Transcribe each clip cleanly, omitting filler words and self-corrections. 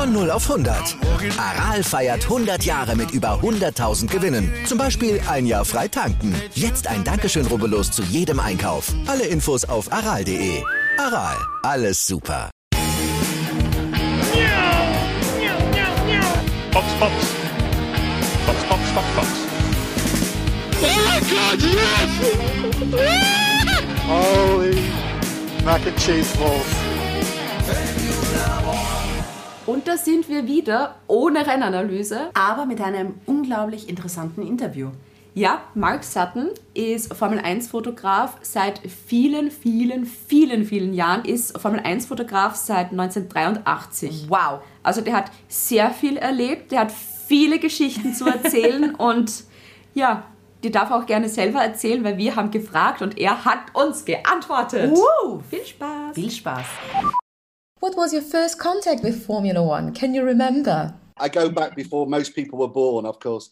Von 0 auf 100. Aral feiert 100 Jahre mit über 100.000 Gewinnen. Zum Beispiel ein Jahr frei tanken. Jetzt ein Dankeschön, rubbellos zu jedem Einkauf. Alle Infos auf aral.de. Aral, alles super. Fox, Fox. Fox, Fox, Fox, Fox. Oh my God, yes! Holy Mac and Cheese Balls. Und da sind wir wieder, ohne Rennanalyse, aber mit einem unglaublich interessanten Interview. Ja, Mark Sutton ist Formel-1-Fotograf seit vielen Jahren, ist Formel-1-Fotograf seit 1983. Wow! Also der hat sehr viel erlebt, der hat viele Geschichten zu erzählen und ja, die darf er auch gerne selber erzählen, weil wir haben gefragt und er hat uns geantwortet. Viel Spaß! Viel Spaß! What was your first contact with Formula One? Can you remember? I go back before most people were born, of course.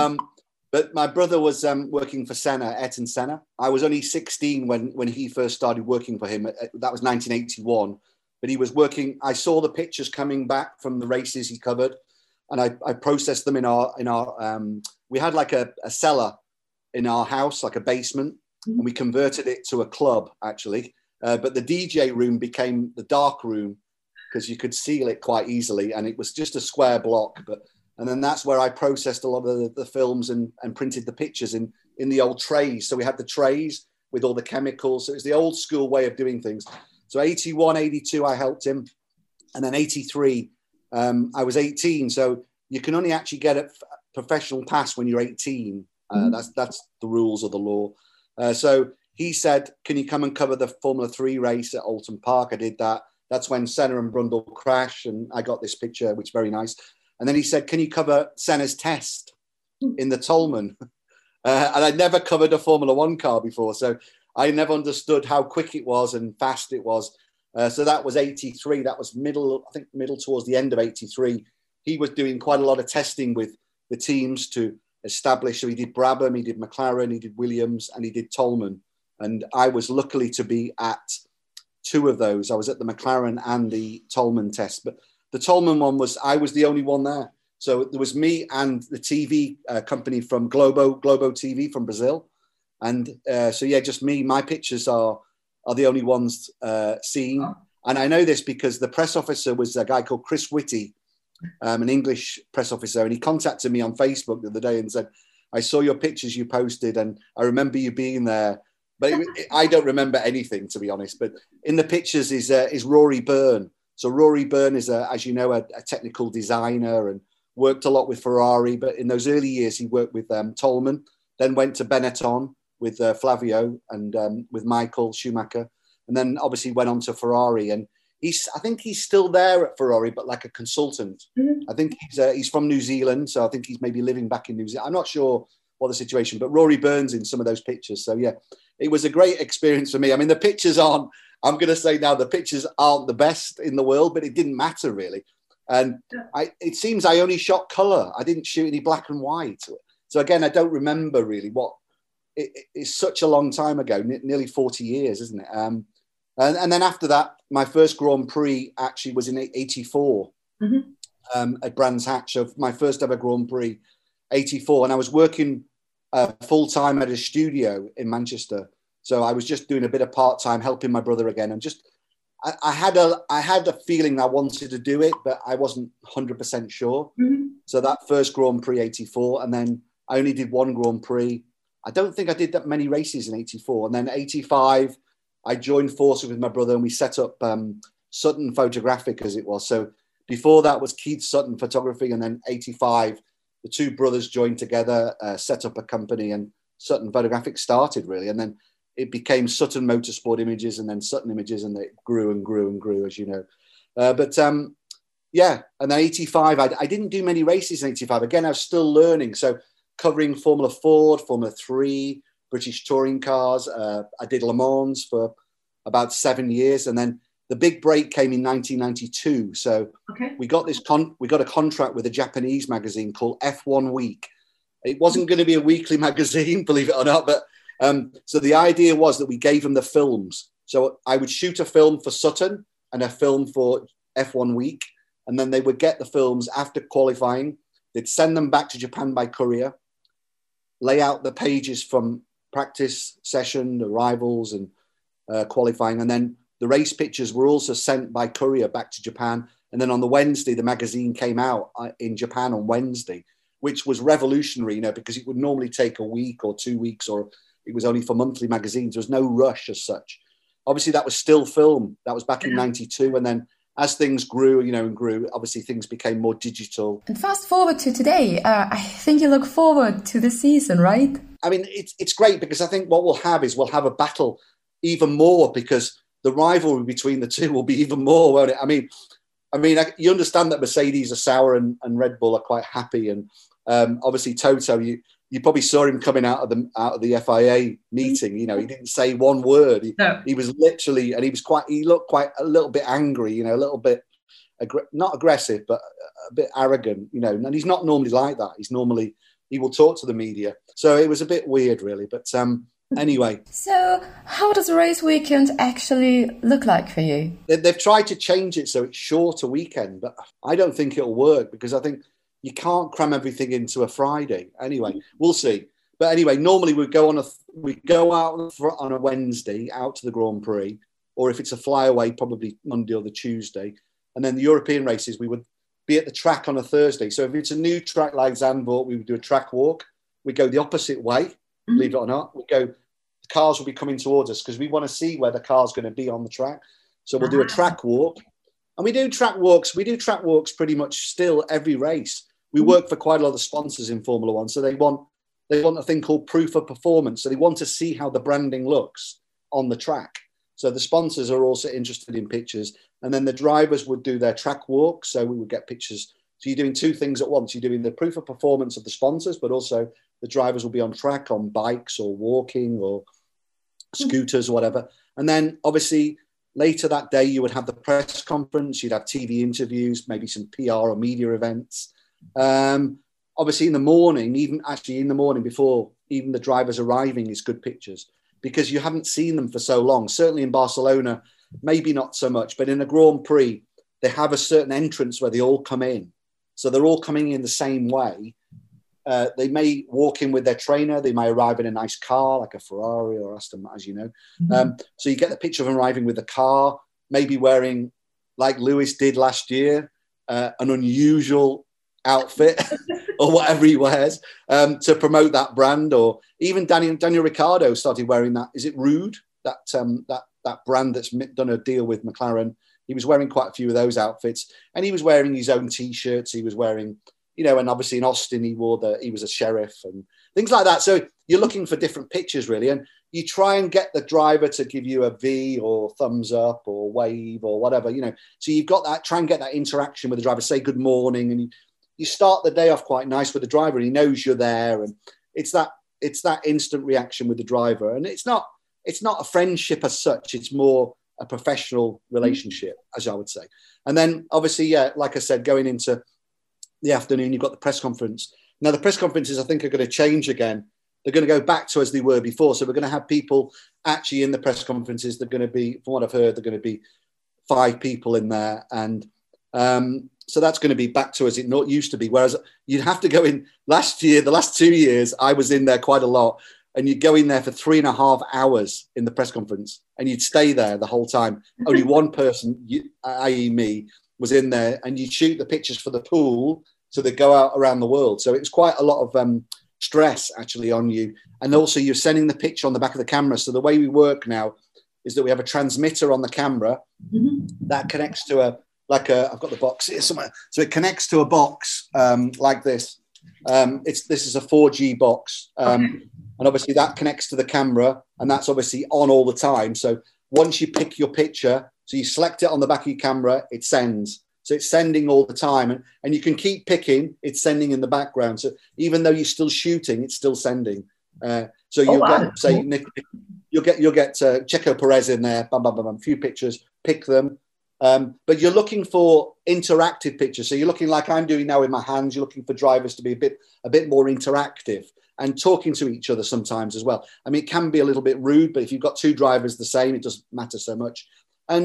But my brother was working for Senna, Ayrton Senna. I was only 16 when he first started working for him. That was 1981. But he was working. I saw the pictures coming back from the races he covered, and I processed them in our. We had like a cellar in our house, like a basement, and we converted it to a club actually. But the DJ room became the dark room because you could seal it quite easily, and it was just a square block. And then that's where I processed a lot of the films and printed the pictures in the old trays. So we had the trays with all the chemicals. So it was the old school way of doing things. So 81, 82, I helped him. And then 83, I was 18. So you can only actually get a professional pass when you're 18. That's the rules of the law. So he said, can you come and cover the Formula 3 race at Alton Park? I did that. That's when Senna and Brundle crashed. And I got this picture, which is very nice. And then he said, can you cover Senna's test in the Tolman? And I'd never covered a Formula One car before. So I never understood how quick it was and fast it was. So that was 83. That was middle towards the end of 83. He was doing quite a lot of testing with the teams to establish. So he did Brabham, he did McLaren, he did Williams, and he did Tolman. And I was luckily to be at two of those. I was at the McLaren and the Tolman test. But the Tolman one I was the only one there. So there was me and the TV company from Globo TV from Brazil. And so, yeah, just me. My pictures are the only ones seen. And I know this because the press officer was a guy called Chris Whitty, an English press officer. And he contacted me on Facebook the other day and said, I saw your pictures you posted and I remember you being there. But I don't remember anything, to be honest. But in the pictures is Rory Byrne. So Rory Byrne is, as you know, a technical designer and worked a lot with Ferrari. But in those early years, he worked with Tolman, then went to Benetton with Flavio and with Michael Schumacher. And then obviously went on to Ferrari. And I think he's still there at Ferrari, but like a consultant. I think he's from New Zealand. So I think he's maybe living back in New Zealand. I'm not sure what the situation, but Rory Byrne's in some of those pictures. So yeah, it was a great experience for me. I mean, the pictures I'm going to say now, the pictures aren't the best in the world, but it didn't matter really. And it seems I only shot color. I didn't shoot any black and white. So again, I don't remember really it's such a long time ago, nearly 40 years, isn't it? And then after that, my first Grand Prix actually was in 84 at Brands Hatch. So my first ever Grand Prix, 84. And I was working full-time at a studio in Manchester. So I was just doing a bit of part-time, helping my brother again. And just, I had a feeling I wanted to do it, but I wasn't 100% sure. So that first Grand Prix, 84. And then I only did one Grand Prix. I don't think I did that many races in 84. And then 85, I joined forces with my brother and we set up Sutton Photographic, as it was. So before that was Keith Sutton Photography. And then 85, the two brothers joined together, set up a company, and Sutton Photographic started really. And then it became Sutton Motorsport Images and then Sutton Images, and it grew and grew and grew, as you know. Yeah, and then 85, I didn't do many races in 85. Again, I was still learning. So covering Formula Ford, Formula 3, British touring cars. I did Le Mans for about 7 years. And then the big break came in 1992. So we got we got a contract with a Japanese magazine called F1 Week. It wasn't going to be a weekly magazine, believe it or not. But so the idea was that we gave them the films. So I would shoot a film for Sutton and a film for F1 Week. and then they would get the films after qualifying. They'd send them back to Japan by courier, lay out the pages from practice session, arrivals, and qualifying, and then the race pictures were also sent by courier back to Japan. And then on the Wednesday, the magazine came out in Japan on Wednesday, which was revolutionary, because it would normally take a week or 2 weeks, or it was only for monthly magazines. There was no rush as such. Obviously, that was still film. That was back in 92. And then as things grew, and grew, obviously things became more digital. And fast forward to today, I think you look forward to the season, right? I mean, it's great because I think what we'll have a battle even more, because the rivalry between the two will be even more, won't it? I mean, you understand that Mercedes are sour and Red Bull are quite happy. And obviously Toto, you probably saw him coming out of the FIA meeting. He didn't say one word. He was literally, and he looked quite a little bit angry, a little bit not aggressive, but a bit arrogant, and he's not normally like that. He will talk to the media. So it was a bit weird, really. But anyway. So how does a race weekend actually look like for you? They've tried to change it so it's shorter weekend, but I don't think it'll work, because I think you can't cram everything into a Friday. Anyway, we'll see. But anyway, normally we go out on a Wednesday out to the Grand Prix, or if it's a flyaway, probably Monday or the Tuesday. And then the European races, we would be at the track on a Thursday. So if it's a new track like Zandvoort, we would do a track walk. We go the opposite way, believe it or not. The cars will be coming towards us because we want to see where the car's going to be on the track. So we'll do a track walk. And we do track walks. We do track walks pretty much still every race. We work for quite a lot of sponsors in Formula One. So they want a thing called proof of performance. So they want to see how the branding looks on the track. So the sponsors are also interested in pictures. And then the drivers would do their track walk. So we would get pictures. So you're doing two things at once. You're doing the proof of performance of the sponsors, but also the drivers will be on track on bikes or walking or scooters or whatever. And then obviously later that day, you would have the press conference. You'd have TV interviews, maybe some PR or media events. Obviously in the morning, before even the drivers arriving, is good pictures, because you haven't seen them for so long. Certainly in Barcelona, maybe not so much, but in a Grand Prix, they have a certain entrance where they all come in. So they're all coming in the same way. They may walk in with their trainer. They may arrive in a nice car, like a Ferrari or Aston, as you know. So you get the picture of them arriving with a car, maybe wearing, like Lewis did last year, an unusual outfit or whatever he wears to promote that brand. Or even Daniel Ricciardo started wearing that. Is it Rude? That brand that's done a deal with McLaren. He was wearing quite a few of those outfits, and he was wearing his own T-shirts. He was wearing, and obviously in Austin he was a sheriff and things like that. So you're looking for different pictures really, and you try and get the driver to give you a V or thumbs up or wave or whatever, So you've got that. Try and get that interaction with the driver. Say good morning, and you start the day off quite nice with the driver. He knows you're there, and it's that instant reaction with the driver, and it's not a friendship as such. It's more a professional relationship, as I would say. And then obviously, like I said, going into the afternoon, you've got the press conference. Now the press conferences, I think, are going to change again. They're going to go back to as they were before. So we're going to have people actually in the press conferences. They're going to be, from what I've heard, they're going to be 5 people in there. And so that's going to be back to as it not used to be. Whereas you'd have to go in last year, the last 2 years, I was in there quite a lot. And you'd go in there for 3.5 hours in the press conference, and you'd stay there the whole time. Only one person, i.e. me, was in there, and you'd shoot the pictures for the pool so they go out around the world. So it was quite a lot of stress actually on you. And also you're sending the picture on the back of the camera. So the way we work now is that we have a transmitter on the camera that connects to I've got the box here somewhere. So it connects to a box like this. This is a 4G box. And obviously that connects to the camera, and that's obviously on all the time. So once you pick your picture, so you select it on the back of your camera, it sends. So it's sending all the time, and you can keep picking, it's sending in the background. So even though you're still shooting, it's still sending. So you'll get, say, Nick, you'll get Checo Perez in there, bam, bam, bam, bam, a few pictures, pick them. But you're looking for interactive pictures. So you're looking like I'm doing now with my hands. You're looking for drivers to be a bit more interactive and talking to each other sometimes as well. I mean, it can be a little bit rude, but if you've got 2 drivers the same, it doesn't matter so much. And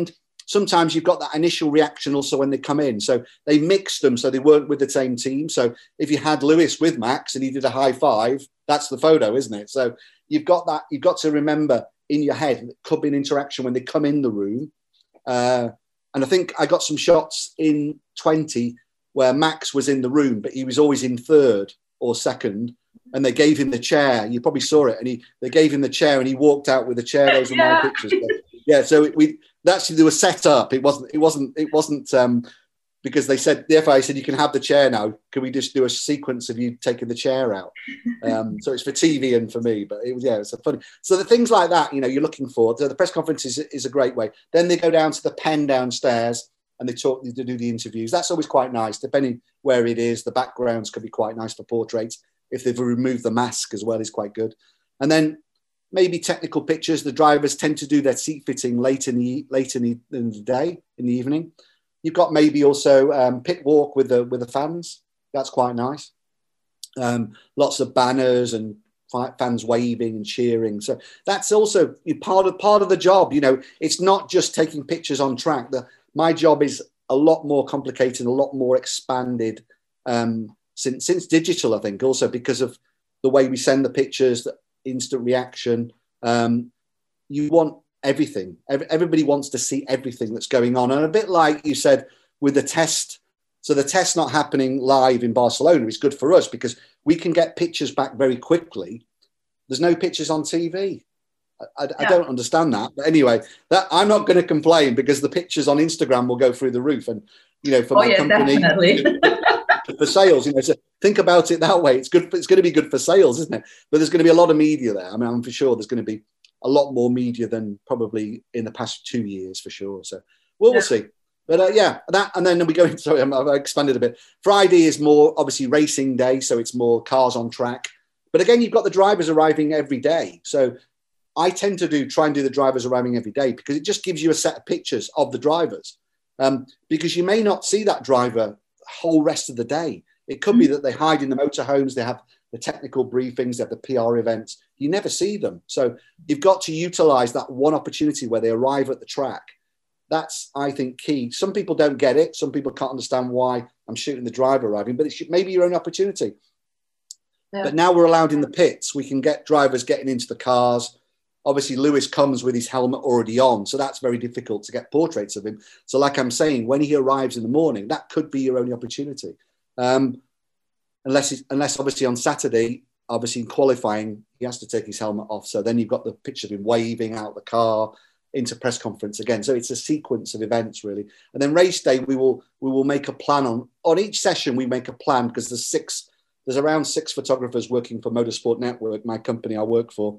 sometimes you've got that initial reaction also when they come in. So they mixed them so they weren't with the same team. So if you had Lewis with Max and he did a high five, that's the photo, isn't it? So you've got to remember in your head, it could be an interaction when they come in the room. And I think I got some shots in 20 where Max was in the room, but he was always in third or second. And they gave him the chair. You probably saw it. And they gave him the chair and he walked out with the chair. Those are my pictures. But yeah, so they were set up. It wasn't because they said, the FIA said, you can have the chair now. Can we just do a sequence of you taking the chair out? So it's for TV and for me, but it's a funny. So the things like that, you're looking for. So the press conference is a great way. Then they go down to the pen downstairs and they do the interviews. That's always quite nice, depending where it is. The backgrounds could be quite nice for portraits. If they've removed the mask as well, is quite good. And then maybe technical pictures. The drivers tend to do their seat fitting late in the day, in the evening. You've got maybe also pit walk with the fans. That's quite nice. Lots of banners and fans waving and cheering. So that's also part of the job. It's not just taking pictures on track. My job is a lot more complicated, a lot more expanded since digital, I think, also because of the way we send the pictures, the instant reaction. You want everything. Everybody wants to see everything that's going on. And a bit like you said with the test. So the test not happening live in Barcelona is good for us because we can get pictures back very quickly. There's no pictures on TV. I don't understand that. But anyway, that I'm not going to complain because the pictures on Instagram will go through the roof. And, for my company, for sales, so think about it that way. It's good. It's going to be good for sales, isn't it? But there's going to be a lot of media there. I mean, I'm for sure there's going to be a lot more media than probably in the past 2 years for sure. So we'll see. But that, and then we go into, sorry, I've expanded a bit. Friday is more obviously racing day. So it's more cars on track. But again, you've got the drivers arriving every day. So I tend to try and do the drivers arriving every day because it just gives you a set of pictures of the drivers. Because you may not see that driver whole rest of the day. It could be that they hide in the motorhomes, they have the technical briefings, they have the PR events. You never see them. So you've got to utilize that one opportunity where they arrive at the track. That's, I think, key. Some people don't get it. Some people can't understand why I'm shooting the driver arriving, but it's maybe your own opportunity. Yeah. But now we're allowed in the pits. We can get drivers getting into the cars. Obviously, Lewis comes with his helmet already on, so that's very difficult to get portraits of him. So like I'm saying, when he arrives in the morning, that could be your only opportunity. Unless obviously on Saturday, obviously in qualifying, he has to take his helmet off. So then you've got the picture of him waving out the car into press conference again. So it's a sequence of events, really. And then race day, we will make a plan on each session. We make a plan because there's around 6 photographers working for Motorsport Network, my company I work for.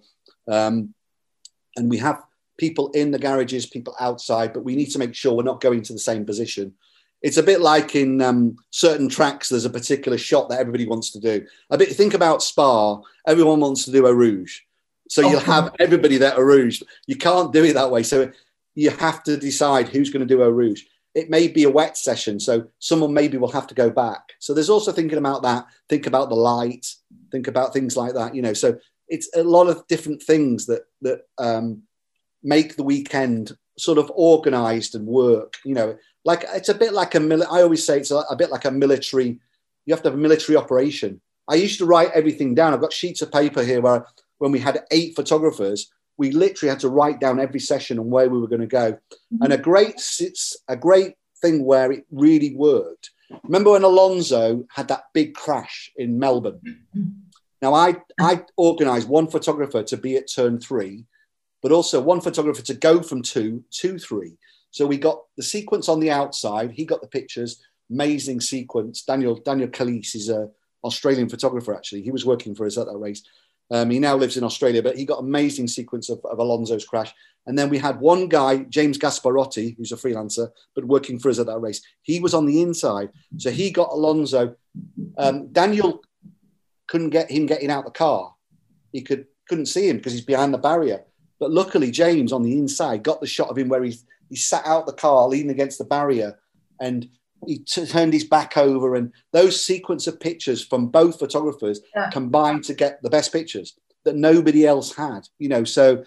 And we have people in the garages, people outside, but we need to make sure we're not going to the same position. It's a bit like in certain tracks, there's a particular shot that everybody wants to do. Think about Spa, everyone wants to do Eau Rouge. So you'll have everybody there Eau Rouge. You can't do it that way. So you have to decide who's going to do Eau Rouge. It may be a wet session, so someone maybe will have to go back. So there's also thinking about that, think about the light, think about things like that, So it's a lot of different things that make the weekend sort of organized and work, like it's a bit like I always say it's a bit like a military, you have to have a military operation. I used to write everything down. I've got sheets of paper here where when we had 8 photographers, we literally had to write down every session and where we were going to go. Mm-hmm. And a great thing where it really worked. Remember when Alonso had that big crash in Melbourne? Mm-hmm. Now, I organised one photographer to be at turn 3, but also one photographer to go from 2 to 3. So we got the sequence on the outside. He got the pictures. Amazing sequence. Daniel Calise is an Australian photographer, actually. He was working for us at that race. He now lives in Australia, but he got amazing sequence of Alonso's crash. And then we had one guy, James Gasparotti, who's a freelancer, but working for us at that race. He was on the inside. So he got Alonso. Daniel couldn't get him getting out the car. He couldn't see him because he's behind the barrier. But luckily, James on the inside got the shot of him where he sat out the car, leaning against the barrier, and he turned his back over. And those sequence of pictures from both photographers combined to get the best pictures that nobody else had. So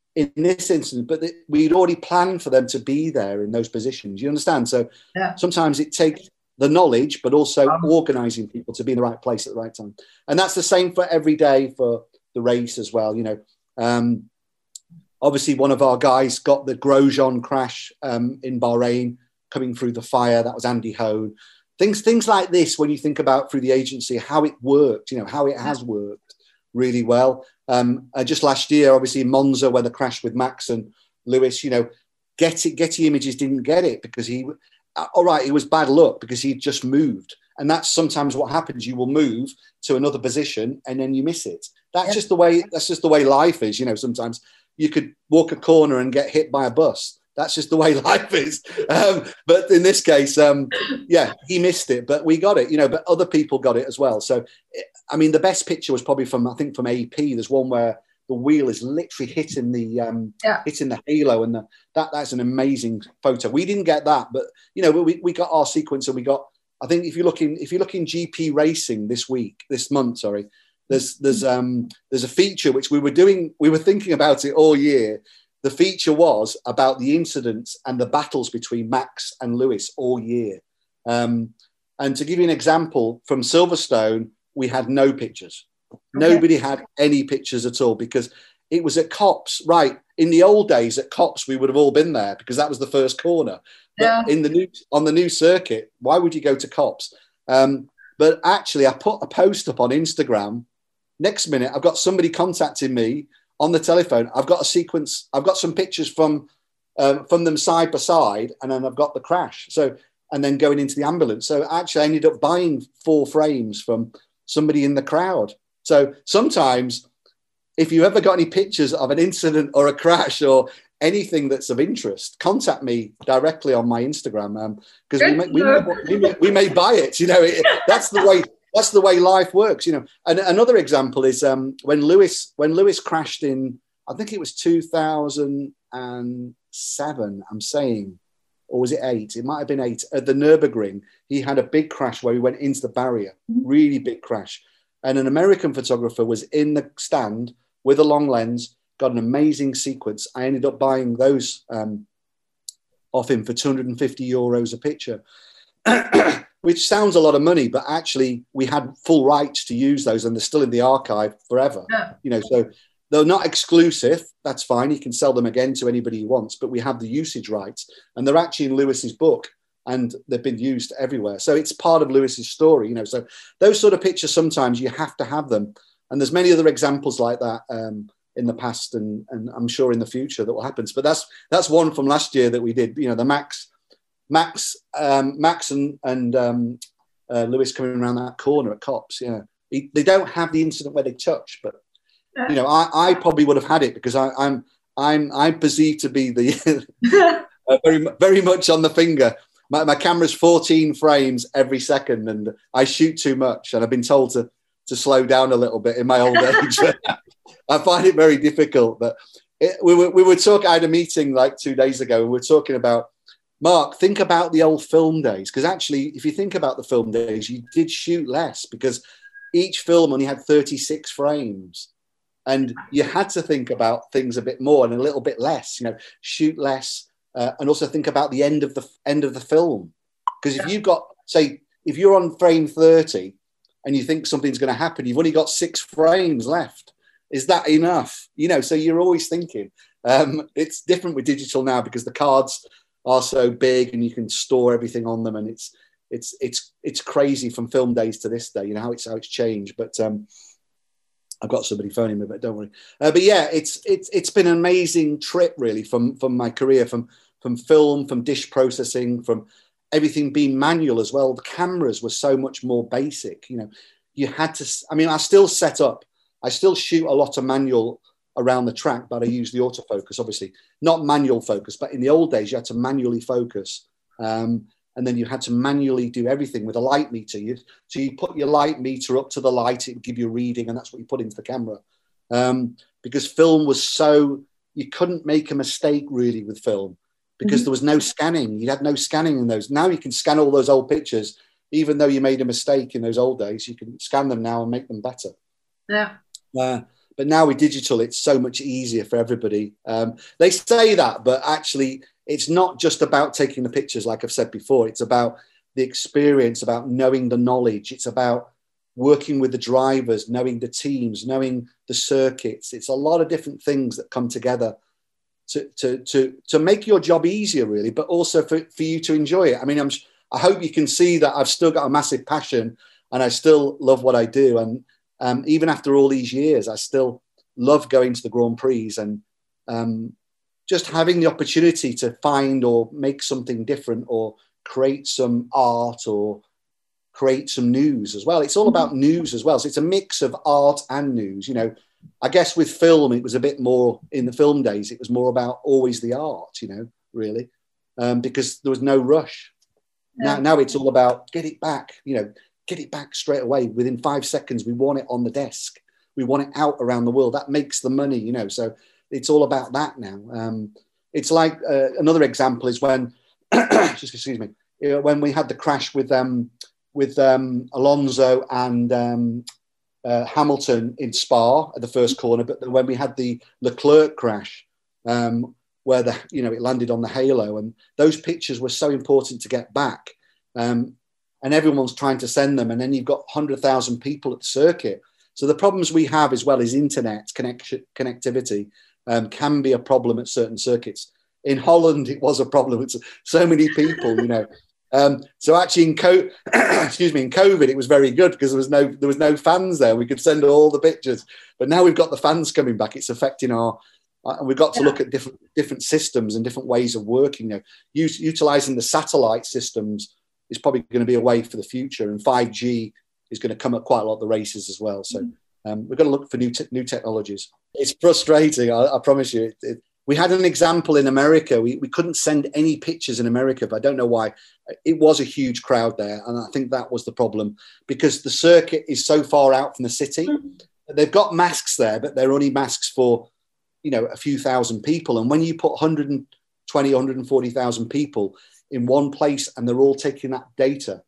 in this instance, but we'd already planned for them to be there in those positions. You understand? So sometimes it takes the knowledge, but also organising people to be in the right place at the right time. And that's the same for every day for the race as well. You know, obviously one of our guys got the Grosjean crash in Bahrain, coming through the fire. That was Andy Hone. Things like this, when you think about through the agency, how it worked, you know, how it has worked really well. Just last year, obviously in Monza, where the crash with Max and Lewis, you know, Getty Images didn't get it because it was bad luck because he'd just moved. And that's sometimes what happens. You will move to another position and then you miss it. That's just the way life is. You know, sometimes you could walk a corner and get hit by a bus. That's just the way life is. But in this case, he missed it, but we got it, you know, but other people got it as well. So, I mean, the best picture was probably from AP. There's one where the wheel is literally hitting the halo, and that's an amazing photo. We didn't get that, but, you know, we got our sequence, and we got, I think if you look in GP racing this month, there's a feature which we were thinking about it all year. The feature was about the incidents and the battles between Max and Lewis all year. And to give you an example, from Silverstone, we had no pictures. Okay. Nobody had any pictures at all because it was at Copse. Right. In the old days at Copse, we would have all been there because that was the first corner. But on the new circuit, why would you go to Copse? But actually, I put a post up on Instagram. Next minute, I've got somebody contacting me on the telephone. I've got a sequence. I've got some pictures from them side by side, and then I've got the crash. So, and then going into the ambulance. So actually, I ended up buying 4 frames from somebody in the crowd. So sometimes, if you ever got any pictures of an incident or a crash or anything that's of interest, contact me directly on my Instagram because we may buy it. You know, that's the way. That's the way life works, you know. And another example is when Lewis crashed in, I think it was 2007, I'm saying, or was it 8? It might have been 8. At the Nürburgring, he had a big crash where he went into the barrier, really big crash. And an American photographer was in the stand with a long lens, got an amazing sequence. I ended up buying those off him for €250 a picture. Which sounds a lot of money, but actually we had full rights to use those, and they're still in the archive forever. Yeah. You know, so they're not exclusive. That's fine. He can sell them again to anybody he wants, but we have the usage rights, and they're actually in Lewis's book, and they've been used everywhere. So it's part of Lewis's story, you know. So those sort of pictures, sometimes you have to have them, and there's many other examples like that in the past, and I'm sure in the future that will happen. But that's one from last year that we did. You know, the Max and Lewis coming around that corner at Copse. Yeah, they don't have the incident where they touch, but you know, I probably would have had it because I'm perceived to be the very very much on the finger. My camera's 14 frames every second, and I shoot too much, and I've been told to slow down a little bit in my old age. I find it very difficult. But we were talking. I had a meeting like 2 days ago, and we were talking about. Mark, think about the old film days, because actually, if you think about the film days, you did shoot less because each film only had 36 frames, and you had to think about things a bit more and a little bit less. You know, shoot less, and also think about the end of the film. Because if you've got, say, if you're on frame 30 and you think something's going to happen, you've only got 6 frames left. Is that enough? You know, so you're always thinking. It's different with digital now because the cards are so big and you can store everything on them, and it's crazy from film days to this day. You know how it's changed. But I've got somebody phoning me, but don't worry. But yeah, it's been an amazing trip really from my career, from film, from dish processing, from everything being manual as well. The cameras were so much more basic. You know, you had to. I mean, I still shoot a lot of manual around the track, but I use the autofocus, obviously not manual focus, but in the old days you had to manually focus, and then you had to manually do everything with a light meter. So you put your light meter up to the light, it would give you a reading, and that's what you put into the camera, because film was so, you couldn't make a mistake really with film because there was no scanning. You had no scanning in those. Now you can scan all those old pictures, even though you made a mistake in those old days, you can scan them now and make them better. Yeah. But now with digital, it's so much easier for everybody. They say that, but actually it's not just about taking the pictures, like I've said before. It's about the experience, about knowing the knowledge. It's about working with the drivers, knowing the teams, knowing the circuits. It's a lot of different things that come together to make your job easier, really, but also for you to enjoy it. I mean, I hope you can see that I've still got a massive passion and I still love what I do. And even after all these years, I still love going to the Grand Prix and just having the opportunity to find or make something different or create some art or create some news as well. It's all about news as well. So it's a mix of art and news. You know, I guess with film, it was a bit more, in the film days, it was more about always the art, you know, really, because there was no rush. Yeah. Now it's all about get it back, you know, get it back straight away. Within 5 seconds, we want it on the desk. We want it out around the world. That makes the money, you know, so it's all about that now. It's like another example is when, just excuse me, you know, when we had the crash with Alonso and Hamilton in Spa at the first corner, but when we had the Leclerc crash, where it landed on the halo, and those pictures were so important to get back, and everyone's trying to send them, and then you've got 100,000 people at the circuit. So the problems we have as well as internet connectivity can be a problem at certain circuits. In Holland, it was a problem. It's so many people, you know. So actually in COVID, it was very good because there was no fans there. We could send all the pictures, but now we've got the fans coming back. It's affecting and we've got to look at different systems and different ways of working. You know, utilizing the satellite systems is probably going to be a way for the future, and 5G is going to come at quite a lot of the races as well. So we've got to look for new technologies. It's frustrating, I promise you. We had an example in America. We couldn't send any pictures in America, but I don't know why. It was a huge crowd there, and I think that was the problem because the circuit is so far out from the city. They've got masks there, but they're only masks for, you know, a few thousand people. And when you put 120, 140,000 people in one place and they're all taking that data,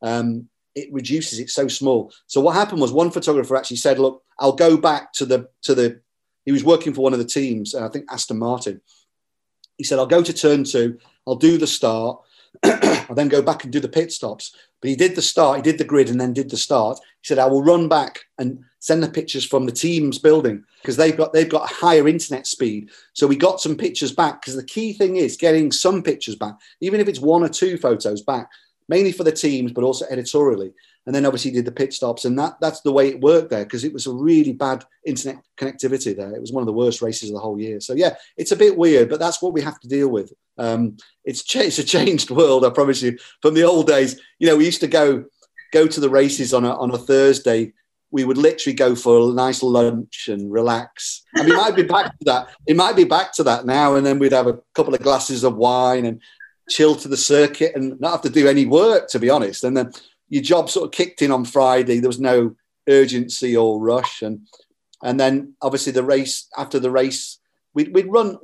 it reduces it so small. So what happened was one photographer actually said, look, I'll go back to the he was working for one of the teams, I think Aston Martin. He said, I'll go to turn 2, I'll do the start, I'll then go back and do the pit stops. But he did the start, he did the grid and then did the start. He said, I will run back and send the pictures from the team's building because they've got a higher internet speed. So we got some pictures back because the key thing is getting some pictures back, even if it's 1 or 2 photos back, mainly for the teams, but also editorially. And then obviously did the pit stops. And that's the way it worked there because it was a really bad internet connectivity there. It was one of the worst races of the whole year. So, yeah, it's a bit weird, but that's what we have to deal with. It's a changed world, I promise you. From the old days, you know, we used to go to the races on a Thursday. We would literally go for a nice lunch and relax. And we might be back to that. It might be back to that now. And then we'd have a couple of glasses of wine and chill to the circuit and not have to do any work, to be honest. And then your job sort of kicked in on Friday. There was no urgency or rush. And then obviously after the race, we'd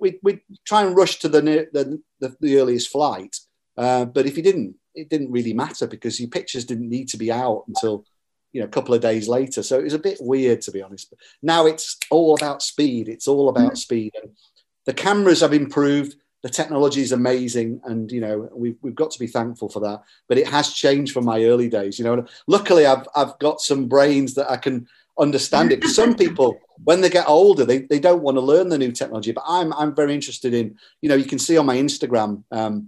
try and rush to the earliest flight. But if you didn't, it didn't really matter because your pictures didn't need to be out until, you know, a couple of days later. So it was a bit weird, to be honest. But now it's all about speed. It's all about speed. And the cameras have improved. The technology is amazing, and you know we've got to be thankful for that. But it has changed from my early days. You know, luckily I've got some brains that I can understand it. Some people, when they get older, they don't want to learn the new technology. But I'm very interested in. You know, you can see on my Instagram,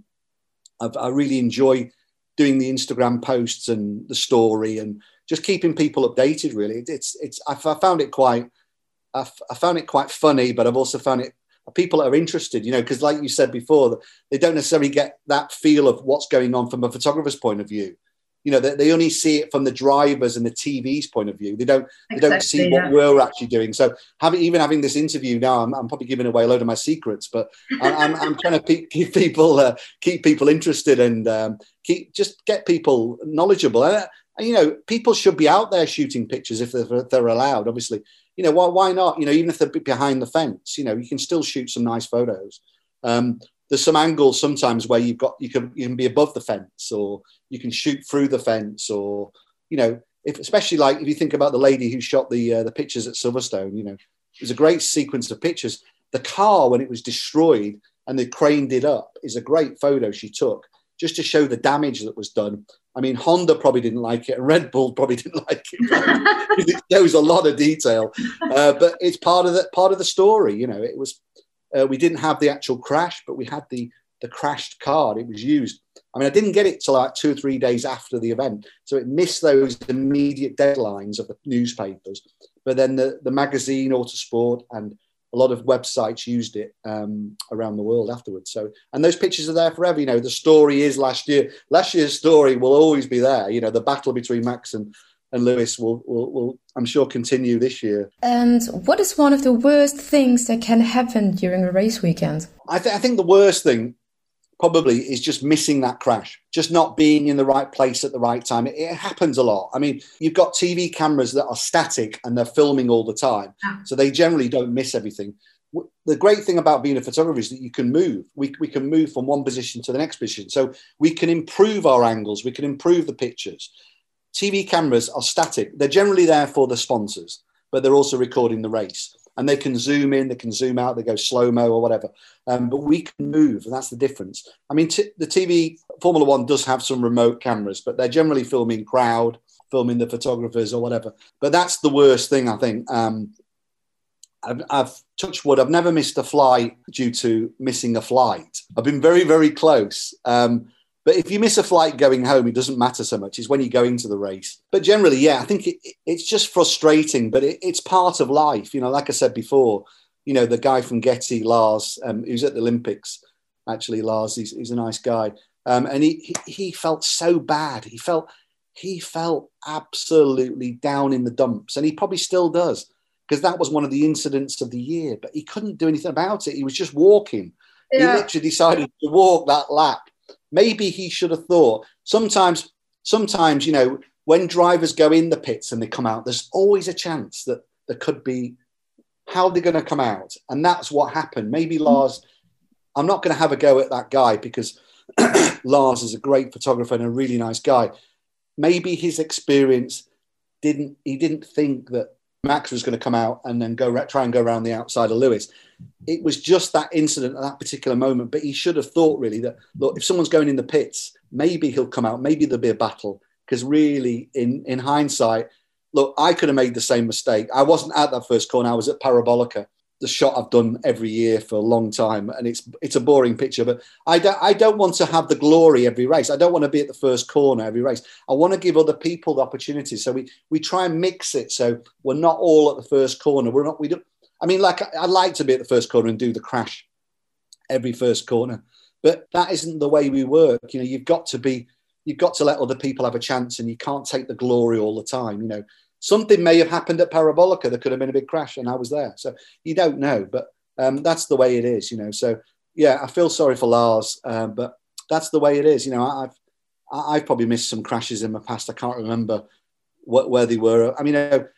I really enjoy doing the Instagram posts and the story and just keeping people updated. Really, I found it quite funny, but I've also found it. People that are interested, you know, because like you said before, they don't necessarily get that feel of what's going on from a photographer's point of view. You know, they only see it from the drivers and the TV's point of view. They don't see what we're actually doing. So having this interview now, I'm probably giving away a load of my secrets, but I'm trying to keep people interested and just get people knowledgeable. And, you know, people should be out there shooting pictures if they're allowed, obviously. You know, why not? You know, even if they're behind the fence, you know, you can still shoot some nice photos. There's some angles sometimes where you can be above the fence, or you can shoot through the fence, or, you know, especially like if you think about the lady who shot the pictures at Silverstone, you know, It was a great sequence of pictures. The car, when it was destroyed and they craned it up, is a great photo she took just to show the damage that was done. I mean, Honda probably didn't like it, and Red Bull probably didn't like it. It shows a lot of detail, but it's part of the story. You know, it was we didn't have the actual crash, but we had the crashed car. It was used. I mean, I didn't get it till like 2 or 3 days after the event, so it missed those immediate deadlines of the newspapers. But then the magazine, Autosport, and a lot of websites used it around the world afterwards. So, and those pictures are there forever. You know, the story is last year. Last year's story will always be there. You know, the battle between Max and Lewis will, I'm sure, continue this year. And what is one of the worst things that can happen during a race weekend? I think the worst thing probably is just missing that crash, just not being in the right place at the right time. It happens a lot. I mean, you've got TV cameras that are static and they're filming all the time. So they generally don't miss everything. The great thing about being a photographer is that you can move. We can move from one position to the next position. So we can improve our angles. We can improve the pictures. TV cameras are static. They're generally there for the sponsors, but they're also recording the race. And they can zoom in, they can zoom out, they go slow-mo or whatever. But we can move, and that's the difference. I mean, the TV Formula One does have some remote cameras, but they're generally filming crowd, filming the photographers or whatever. But that's the worst thing, I think. I've touched wood. I've never missed a flight due to missing a flight. I've been very, very close. But if you miss a flight going home, it doesn't matter so much. It's when you go into the race. But generally, yeah, I think it's just frustrating, but it's part of life. You know, like I said before, you know, the guy from Getty, Lars, who's at the Olympics, actually, Lars, he's a nice guy. And he felt so bad. He felt absolutely down in the dumps. And he probably still does, because that was one of the incidents of the year. But he couldn't do anything about it. He was just walking. Yeah. He literally decided to walk that lap. Maybe he should have thought. Sometimes, you know, when drivers go in the pits and they come out, there's always a chance that there could be how they're going to come out. And that's what happened. Maybe Lars, I'm not going to have a go at that guy because Lars is a great photographer and a really nice guy. Maybe his experience he didn't think that Max was going to come out and then try and go around the outside of Lewis. It was just that incident at that particular moment. But he should have thought really that, look, if someone's going in the pits, maybe he'll come out. Maybe there'll be a battle. Because really, in hindsight, look, I could have made the same mistake. I wasn't at that first corner. I was at Parabolica, the shot I've done every year for a long time. And it's a boring picture. But I don't want to have the glory every race. I don't want to be at the first corner every race. I want to give other people the opportunities. So we try and mix it so we're not all at the first corner. I mean, like, I'd like to be at the first corner and do the crash every first corner, but that isn't the way we work. You know, you've got to let other people have a chance, and you can't take the glory all the time. You know, something may have happened at Parabolica. There could have been a big crash and I was there. So you don't know, but that's the way it is, you know. So yeah, I feel sorry for Lars, but that's the way it is. You know, I've probably missed some crashes in my past. I can't remember where they were. I mean,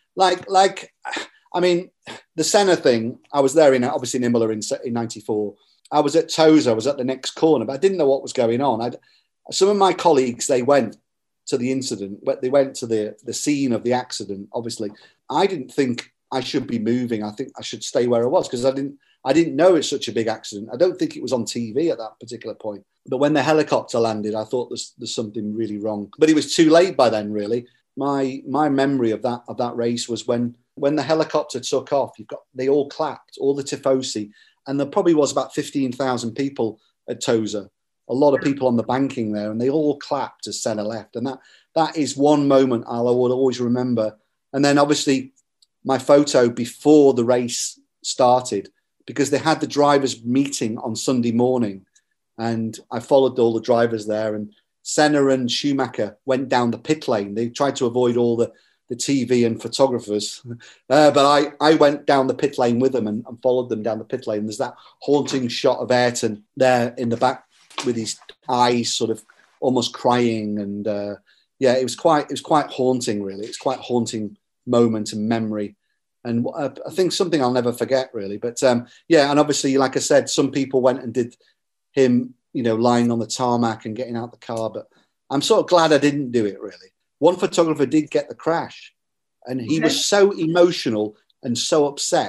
I mean, the Senna thing, I was there obviously in Imola in 94. I was at Tosa, I was at the next corner, but I didn't know what was going on. Some of my colleagues, they went to the incident, they went to the scene of the accident, obviously. I didn't think I should be moving. I think I should stay where I was because I didn't know it's such a big accident. I don't think it was on TV at that particular point. But when the helicopter landed, I thought there's something really wrong. But it was too late by then, really. My memory of that race was when the helicopter took off, they all clapped, all the tifosi, and there probably was about 15,000 people at Tosa, a lot of people on the banking there, and they all clapped as Senna left. And that is one moment I will always remember. And then obviously my photo before the race started, because they had the drivers meeting on Sunday morning, and I followed all the drivers there, and Senna and Schumacher went down the pit lane. They tried to avoid all the TV and photographers. But I went down the pit lane with them and followed them down the pit lane. There's that haunting shot of Ayrton there in the back with his eyes sort of almost crying. And yeah, it was quite haunting, really. It's quite a haunting moment and memory. And I think something I'll never forget, really. But yeah, and obviously, like I said, some people went and did him, you know, lying on the tarmac and getting out the car. But I'm sort of glad I didn't do it, really. One photographer did get the crash, and he was so emotional and so upset,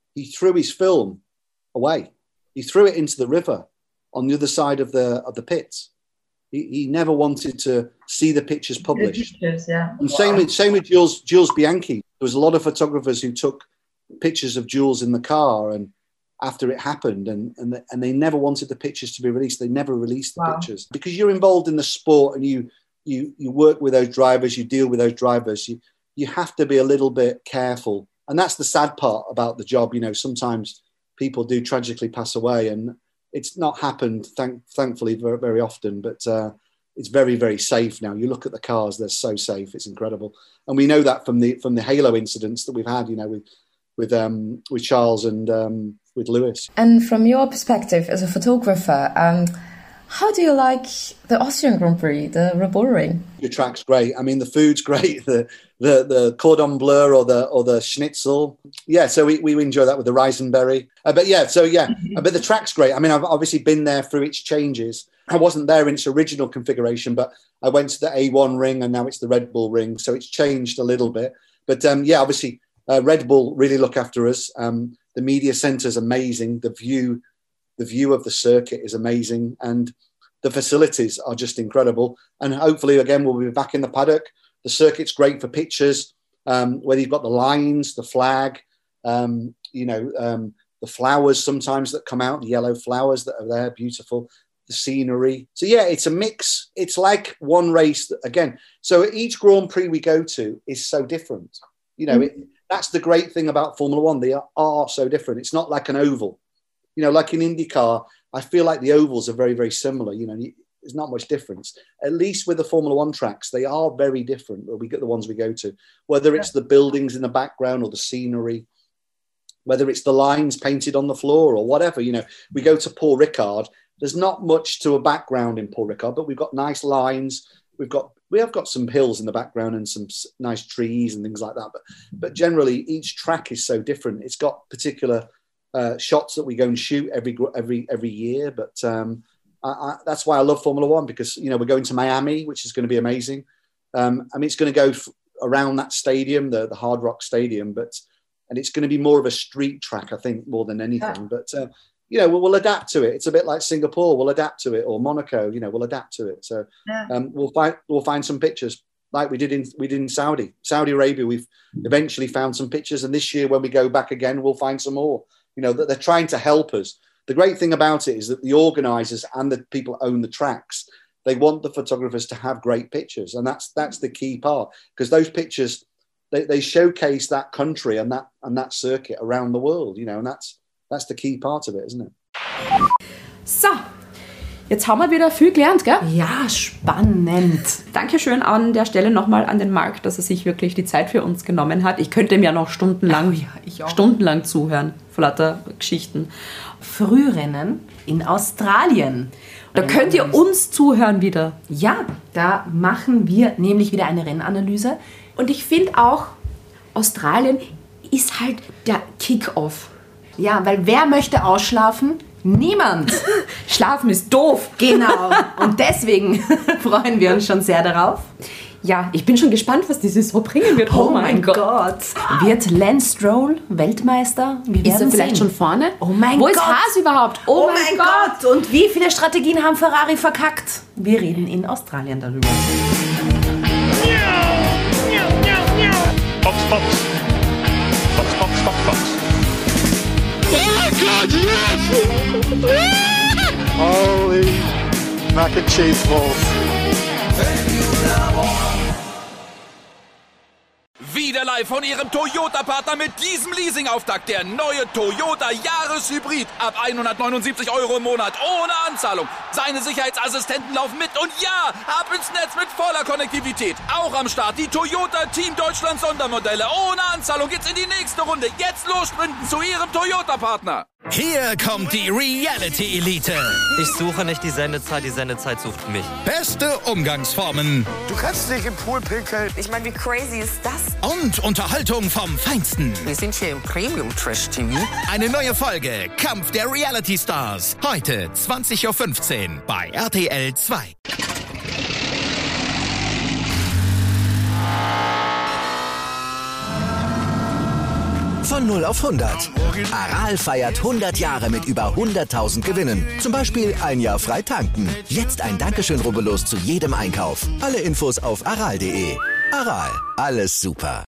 he threw his film away. He threw it into the river on the other side of the pits. He never wanted to see the pictures published. And same with Jules Bianchi. There was a lot of photographers who took pictures of Jules in the car and after it happened, and they never wanted the pictures to be released. They never released the pictures because you're involved in the sport and you work with those drivers, you deal with those drivers. You have to be a little bit careful, and that's the sad part about the job. You know, sometimes people do tragically pass away, and it's not happened, thankfully, very, very often, but it's very, very safe now. You look at the cars; they're so safe; it's incredible, and we know that from the Halo incidents that we've had. You know, with Charles and with Lewis. And from your perspective as a photographer, how do you like the Austrian Grand Prix, the Red Bull Ring? The track's great. I mean, the food's great. The cordon bleu or the schnitzel. Yeah, so we enjoy that with the Reisenberry. But the track's great. I mean, I've obviously been there through its changes. I wasn't there in its original configuration, but I went to the A1 ring and now it's the Red Bull ring. So it's changed a little bit. But obviously Red Bull really look after us. The media centre is amazing. The view of the circuit is amazing, and the facilities are just incredible. And hopefully, again, we'll be back in the paddock. The circuit's great for pictures, whether you've got the lines, the flag, the flowers sometimes that come out, the yellow flowers that are there, beautiful, the scenery. So, yeah, it's a mix. It's like one race, again. So each Grand Prix we go to is so different. You know, that's the great thing about Formula One. They are so different. It's not like an oval. You know, like in IndyCar, I feel like the ovals are very, very similar. You know, there's not much difference. At least with the Formula One tracks, they are very different. We get the ones we go to, whether it's the buildings in the background or the scenery, whether it's the lines painted on the floor or whatever. You know, we go to Paul Ricard. There's not much to a background in Paul Ricard, but we've got nice lines. We have got some hills in the background and some nice trees and things like that. But generally, each track is so different. It's got particular shots that we go and shoot every year. But that's why I love Formula One, because, you know, we're going to Miami, which is going to be amazing. I mean, it's going to go around that stadium, the Hard Rock Stadium, and it's going to be more of a street track, I think, more than anything. Yeah. But you know, we'll adapt to it. It's a bit like Singapore. We'll adapt to it, or Monaco. You know, we'll adapt to it. So we'll find some pictures like we did in Saudi Arabia. We've eventually found some pictures, and this year when we go back again, we'll find some more. You know, that they're trying to help us. The great thing about it is that the organisers and the people who own the tracks, they want the photographers to have great pictures, and that's the key part, because those pictures they showcase that country and that circuit around the world. You know, and that's the key part of it, isn't it? So, jetzt haben wir wieder viel gelernt, gell? Ja, spannend. Dankeschön an der Stelle nochmal an den Marc, dass er sich wirklich die Zeit für uns genommen hat. Ich könnte ihm ja noch stundenlang zuhören, vor lauter Geschichten. Frührennen in Australien. Da könnt ihr uns zuhören wieder. Ja, da machen wir nämlich wieder eine Rennanalyse. Und ich finde auch, Australien ist halt der Kick-Off. Ja, weil wer möchte ausschlafen? Niemand. Schlafen ist doof. Genau. Und deswegen freuen wir uns schon sehr darauf. Ja, ich bin schon gespannt, was die Saison bringen wird. Oh mein Gott. Wird Lance Stroll Weltmeister? Ist er vielleicht schon vorne? Oh mein Gott. Wo ist Haas überhaupt? Oh mein Gott. Und wie viele Strategien haben Ferrari verkackt? Wir reden in Australien darüber. Fox, Fox. Fox, Fox, Fox, Fox. Oh my God, yes! Holy mac and cheese balls. Wieder live von Ihrem Toyota-Partner mit diesem Leasing-Auftakt. Der neue Toyota Jahreshybrid. Ab 179 € im Monat. Ohne Anzahlung. Seine Sicherheitsassistenten laufen mit. Und ja, ab ins Netz mit voller Konnektivität. Auch am Start die Toyota Team Deutschland Sondermodelle. Ohne Anzahlung geht's in die nächste Runde. Jetzt los sprinten zu Ihrem Toyota-Partner. Hier kommt die Reality-Elite. Ich suche nicht die Sendezeit sucht mich. Beste Umgangsformen. Du kannst nicht im Pool pinkeln. Ich meine, wie crazy ist das? Und Unterhaltung vom Feinsten. Wir sind hier im Premium-Trash-TV. Eine neue Folge Kampf der Reality-Stars. Heute 20.15 Uhr bei RTL 2. Von Von 0 auf 100. Aral feiert 100 Jahre mit über 100.000 Gewinnen. Zum Beispiel ein Jahr frei tanken. Jetzt ein Dankeschön, rubbellos zu jedem Einkauf. Alle Infos auf aral.de. Aral, alles super.